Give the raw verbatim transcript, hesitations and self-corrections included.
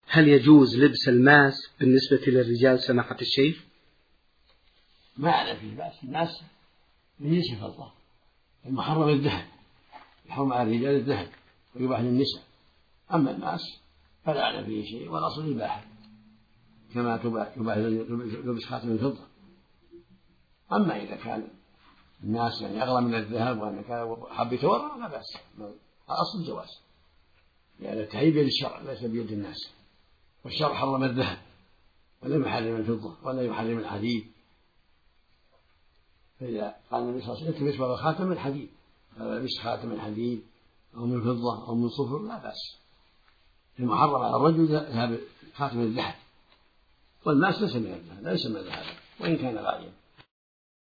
هل يجوز لبس الماس بالنسبة للرجال سماحة الشيخ؟ ما أعلم فيه بأس. الماس من جنس الفضة، المحرم الذهب، يحرم على الرجال الذهب ويباح للنساء. أما الماس فلا أعلم فيه شيء، والأصل الإباحة كما تباح لبس خاتم الفضة. أما إذا كان الناس يعني أغلى من الذهب وأن كان حب يتورع لا بأس، الأصل الجواز، لأن يعني التحريم بيد الشرع ليس بيد الناس، والشرع حرم الذهب ولم يحرم الفضة ولا يحرم الحديد. فإذا قال النبي صلى الله عليه وسلم التمس ولو خاتم من حديد، فلبس خاتم من حديد أو من فضة أو من صفر لا بأس. المحرم على الرجل ذهب خاتم الذهب، والماس ليس من الذهب، لا يسمى ذهبا وإن كان غاليا.